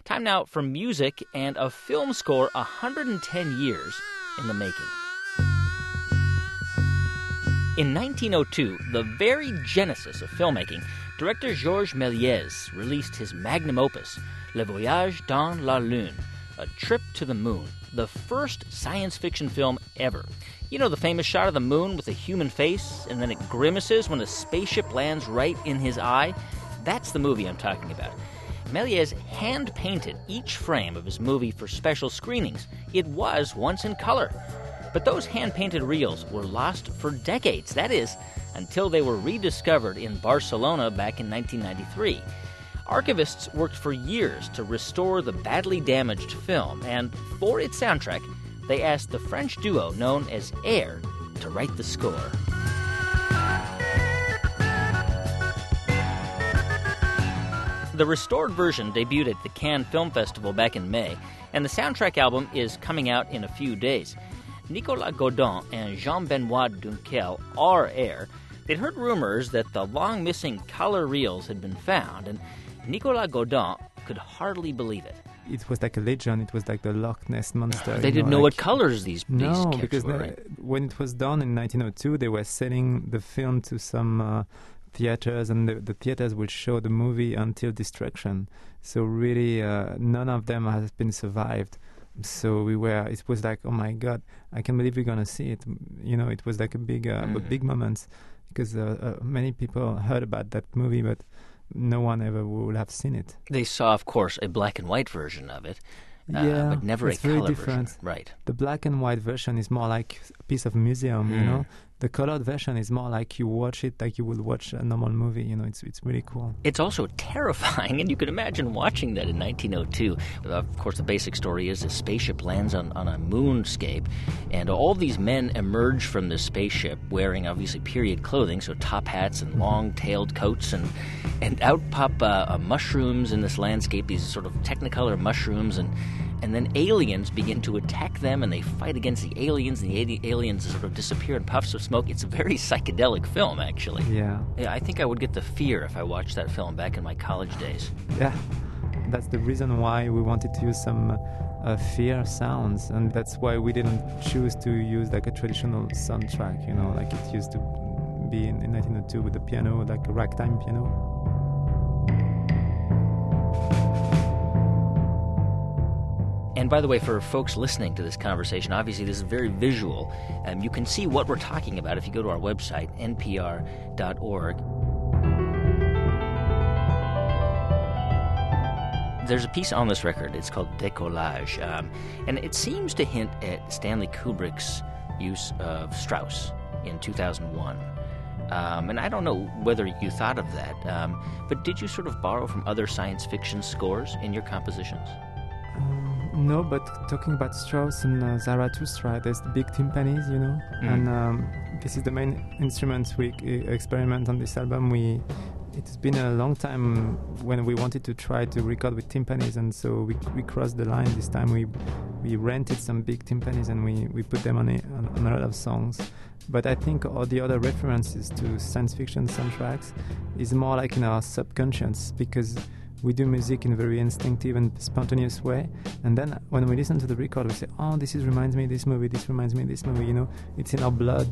Time now for music and a film score 110 years in the making. In 1902, the very genesis of filmmaking, director Georges Méliès released his magnum opus, Le Voyage dans la Lune, A Trip to the Moon, the first science fiction film ever. You know the famous shot of the moon with a human face, and then it grimaces when a spaceship lands right in his eye? That's the movie I'm talking about. Méliès hand-painted each frame of his movie for special screenings. It was once in color. But those hand-painted reels were lost for decades. That is, until they were rediscovered in Barcelona back in 1993. Archivists worked for years to restore the badly damaged film, and for its soundtrack, they asked the French duo known as Air to write the score. The restored version debuted at the Cannes Film Festival back in May, and the soundtrack album is coming out in a few days. Nicolas Godin and Jean-Benoit Dunkel are Air. They'd heard rumors that the long-missing color reels had been found, and Nicolas Godin could hardly believe it. It was like a legend. It was like the Loch Ness Monster. They didn't know what colors these No, kits because were, right? When it was done in 1902, they were selling the film to some theaters, and the theaters would show the movie until destruction. So really, none of them has been survived. So it was like, oh my God, I can't believe we're going to see it. You know, it was like a big moment, because many people heard about that movie, but no one ever would have seen it. They saw, of course, a black and white version of it, but never a color version. Right. The black and white version is more like a piece of museum, you know. The colored version is more like you watch it like you would watch a normal movie. You know, it's really cool. It's also terrifying, and you can imagine watching that in 1902. Of course, the basic story is a spaceship lands on a moonscape, and all these men emerge from this spaceship wearing, obviously, period clothing, so top hats and long-tailed coats, and out pop mushrooms in this landscape, these sort of technicolor mushrooms, and then aliens begin to attack them, and they fight against the aliens, and the aliens sort of disappear in puffs of smoke. It's a very psychedelic film, actually. Yeah, I think I would get the fear if I watched that film back in my college days. Yeah, that's the reason why we wanted to use some fear sounds, and that's why we didn't choose to use like a traditional soundtrack, you know, like it used to be in 1902 with the piano, like a ragtime piano. And by the way, for folks listening to this conversation, obviously this is very visual. You can see what we're talking about if you go to our website, npr.org. There's a piece on this record. It's called Décollage. And it seems to hint at Stanley Kubrick's use of Strauss in 2001. And I don't know whether you thought of that, but did you sort of borrow from other science fiction scores in your compositions? No, but talking about Strauss and Zarathustra, there's the big timpanis, you know, and this is the main instrument we experiment on this album. It's been a long time when we wanted to try to record with timpanis, and so we crossed the line this time. We rented some big timpanis and we put them on a lot of songs. But I think all the other references to science fiction soundtracks is more like in our subconscious, because we do music in a very instinctive and spontaneous way, and then when we listen to the record, we say, oh, this reminds me of this movie, this reminds me of this movie, you know, it's in our blood.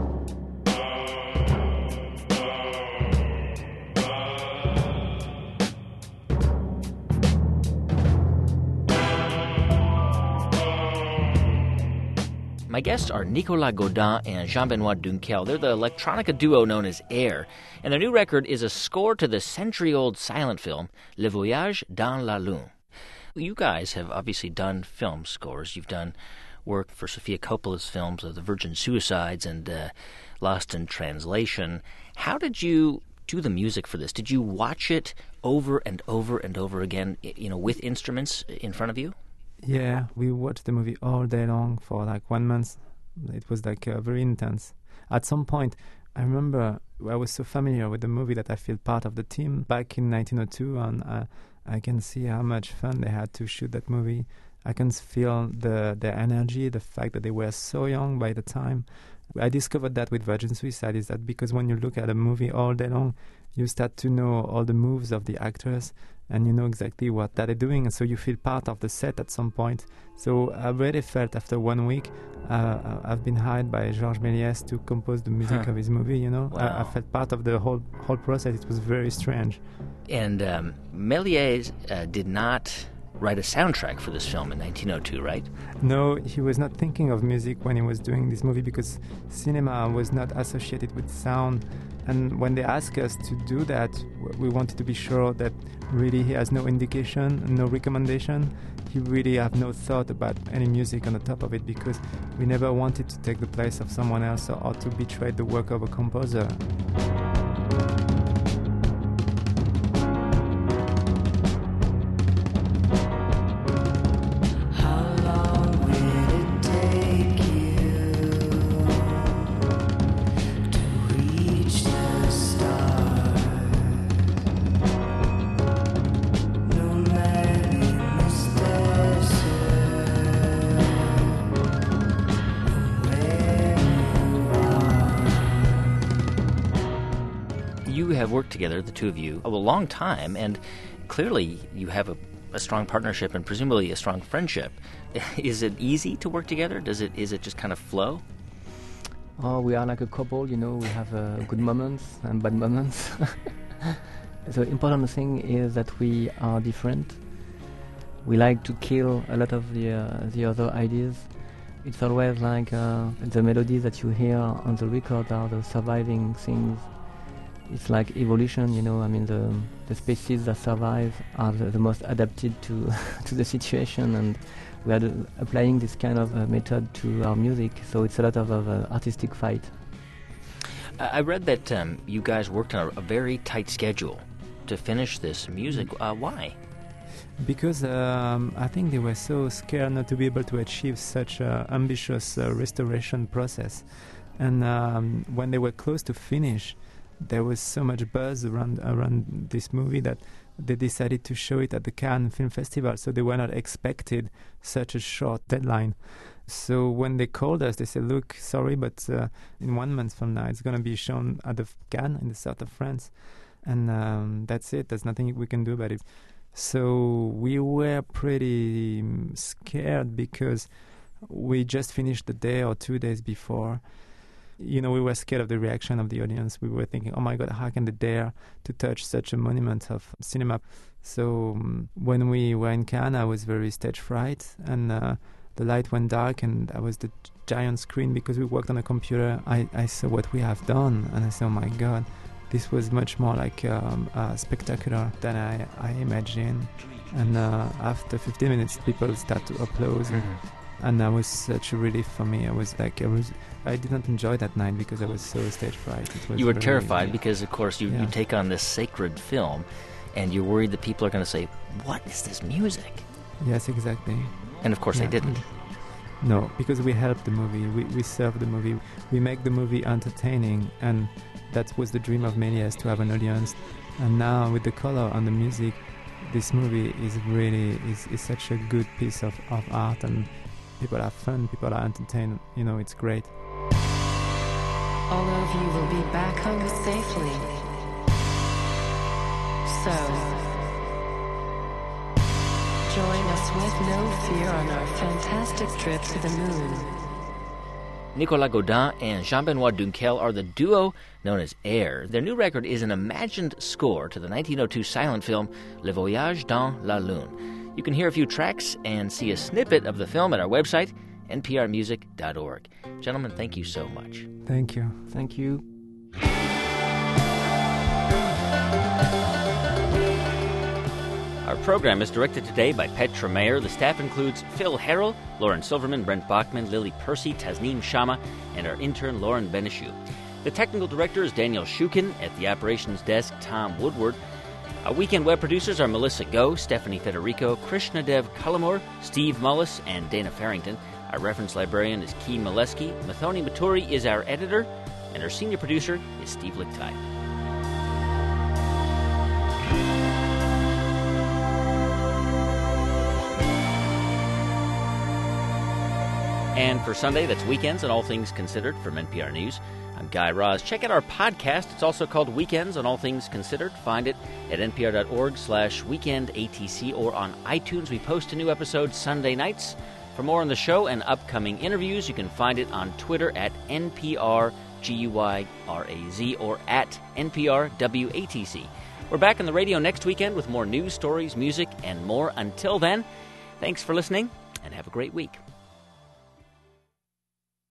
My guests are Nicolas Godin and Jean-Benoit Dunkel. They're the electronica duo known as Air, and their new record is a score to the century-old silent film Le Voyage dans la Lune. You guys have obviously done film scores. You've done work for Sofia Coppola's films of The Virgin Suicides and Lost in Translation. How did you do the music for this? Did you watch it over and over and over again, you know, with instruments in front of you? Yeah, we watched the movie all day long for like 1 month. It was like very intense. At some point, I remember I was so familiar with the movie that I feel part of the team back in 1902, and I can see how much fun they had to shoot that movie. I can feel their energy, the fact that they were so young by the time. I discovered that with Virgin Suicide, is that because when you look at a movie all day long, you start to know all the moves of the actors, and you know exactly what that they're doing, and so you feel part of the set at some point. So I really felt after 1 week, I've been hired by Georges Méliès to compose the music of his movie. You know, Wow. I felt part of the whole process. It was very strange. And Méliès did not write a soundtrack for this film in 1902, right? No, he was not thinking of music when he was doing this movie because cinema was not associated with sound. And when they asked us to do that, we wanted to be sure that really he has no indication, no recommendation. He really have no thought about any music on the top of it because we never wanted to take the place of someone else or to betray the work of a composer. You have worked together, the two of you, a long time, and clearly you have a strong partnership and presumably a strong friendship. Is it easy to work together? Is it just kind of flow? Oh, we are like a couple, you know, we have good moments and bad moments. The important thing is that we are different. We like to kill a lot of the other ideas. It's always like the melodies that you hear on the record are the surviving things. It's like evolution, you know. I mean, the species that survive are the most adapted to to the situation, and we are applying this kind of method to our music. So it's a lot of artistic fight. I read that you guys worked on a very tight schedule to finish this music. Why? Because I think they were so scared not to be able to achieve such an ambitious restoration process. And when they were close to finish, there was so much buzz around this movie that they decided to show it at the Cannes Film Festival. So they were not expected such a short deadline. So when they called us, they said, look, sorry, but in 1 month from now, it's going to be shown at the Cannes in the south of France. And that's it. There's nothing we can do about it. So we were pretty scared because we just finished the day or 2 days before. You know, we were scared of the reaction of the audience. We were thinking, oh my God, how can they dare to touch such a monument of cinema? So when we were in Cannes, I was very stage fright, and the light went dark, and I was the giant screen because we worked on a computer. I saw what we have done, and I said, oh my God, this was much more like spectacular than I imagined. And after 15 minutes, people start to applaud. And that was such a relief for me. I didn't enjoy that night because I was so stage fright. You were terrified because, of course, you take on this sacred film, and you're worried that people are going to say, what is this music? Yes, exactly. And, of course, they didn't. No, because we help the movie. We serve the movie. We make the movie entertaining, and that was the dream of Méliès, to have an audience. And now, with the color and the music, this movie is really is such a good piece of art, and people have fun, people are entertained. You know, it's great. All of you will be back home safely. So, join us with no fear on our fantastic trip to the moon. Nicolas Godin and Jean-Benoît Dunkel are the duo known as Air. Their new record is an imagined score to the 1902 silent film Le Voyage dans la Lune. You can hear a few tracks and see a snippet of the film at our website, nprmusic.org. Gentlemen, thank you so much. Thank you. Thank you. Our program is directed today by Petra Mayer. The staff includes Phil Harrell, Lauren Silverman, Brent Bachman, Lily Percy, Tasneem Shama, and our intern, Lauren Benishu. The technical director is Daniel Shukin. At the operations desk, Tom Woodward. Our weekend web producers are Melissa Go, Stephanie Federico, Krishnadev Kalamur, Steve Mullis, and Dana Farrington. Our reference librarian is Key Molesky. Mathoni Maturi is our editor, and our senior producer is Steve Lichtide. And for Sunday, that's Weekends and All Things Considered from NPR News. I'm Guy Raz. Check out our podcast. It's also called Weekends on All Things Considered. Find it at npr.org/weekendatc or on iTunes. We post a new episode Sunday nights. For more on the show and upcoming interviews, you can find it on Twitter at NPRGUYRAZ or at NPRWATC. We're back on the radio next weekend with more news, stories, music, and more. Until then, thanks for listening and have a great week.